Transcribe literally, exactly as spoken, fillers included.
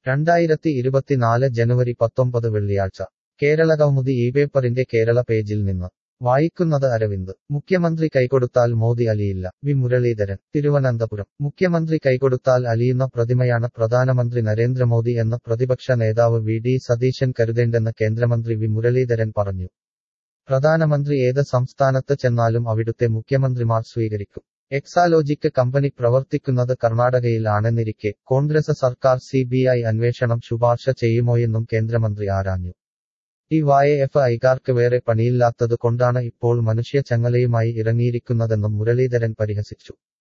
രണ്ടായിരത്തി ഇരുപത്തിനാല് ജനുവരി പത്തൊമ്പത് വെള്ളിയാഴ്ച കേരളകൗമുദി ഈ പേപ്പറിന്റെ കേരള പേജിൽ നിന്ന് വായിക്കുന്നത് അരവിന്ദ് മുഖ്യമന്ത്രി കൈകൊടുത്താൽ മോദി അലിയില്ല വി മുരളീധരൻ തിരുവനന്തപുരം മുഖ്യമന്ത്രി കൈകൊടുത്താൽ അലിയുന്ന പ്രതിമയാണ് പ്രധാനമന്ത്രി നരേന്ദ്രമോദി എന്ന് പ്രതിപക്ഷ നേതാവ് വി ഡി സതീശൻ കരുതേണ്ടെന്ന് കേന്ദ്രമന്ത്രി വി മുരളീധരൻ പറഞ്ഞു. പ്രധാനമന്ത്രി ഏത് സംസ്ഥാനത്ത് ചെന്നാലും അവിടുത്തെ മുഖ്യമന്ത്രിമാർ സ്വീകരിക്കും. എക്സാലോജിക് കമ്പനി പ്രവർത്തിക്കുന്നത് കർണാടകയിൽ ആണെന്നിരിക്കെ കോൺഗ്രസ് സർക്കാർ സി ബി ഐ അന്വേഷണം ശുപാർശ ചെയ്യുമോയെന്നും കേന്ദ്രമന്ത്രി ആരാഞ്ഞു. ഡി വൈ എഫ് ഐക്കാർക്ക് വേറെ പണിയില്ലാത്തത് കൊണ്ടാണ് ഇപ്പോൾ മനുഷ്യ ചങ്ങലയുമായി ഇറങ്ങിയിരിക്കുന്നതെന്നും മുരളീധരൻ പരിഹസിച്ചു.